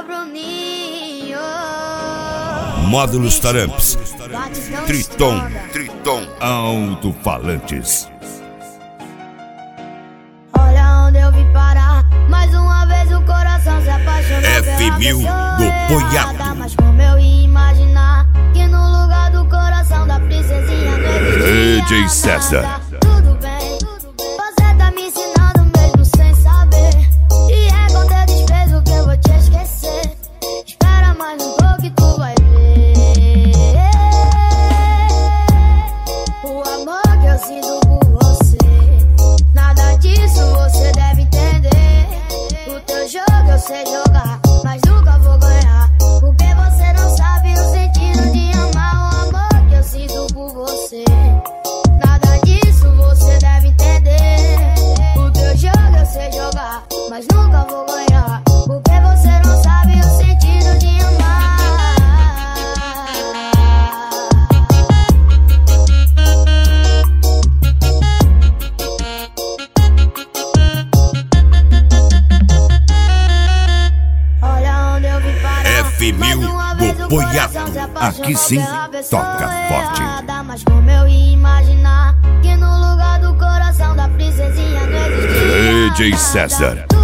Bruninho. Módulos Taramps, Triton, Alto-Falantes. Olha onde eu vim parar, mais uma vez o coração se apaixonou F1000 do Poiato. Mas como eu ia imaginar que no lugar do coração da princesinha não existia DJ César. Tudo bem, você tá me ensinando mesmo sem saber. E é com teu desprezo que eu vou te esquecer. Espera mais um pouco e tu vai ver o amor que eu sinto por você. Nada disso você deve entender. O teu jogo eu sei jogar, mas nunca vou ganhar, porque você não sabe o sentido de amar. O amor que eu sinto por você. Nada disso você deve entender. O teu jogo eu sei jogar, mas nunca vou ganhar, porque você não sabe o sentido de amar. Olha onde eu vim parar, F1000 do Poiato. Aqui sim, toca forte. Mas como eu ia imaginar que no lugar do coração da princesinha não existia DJ César.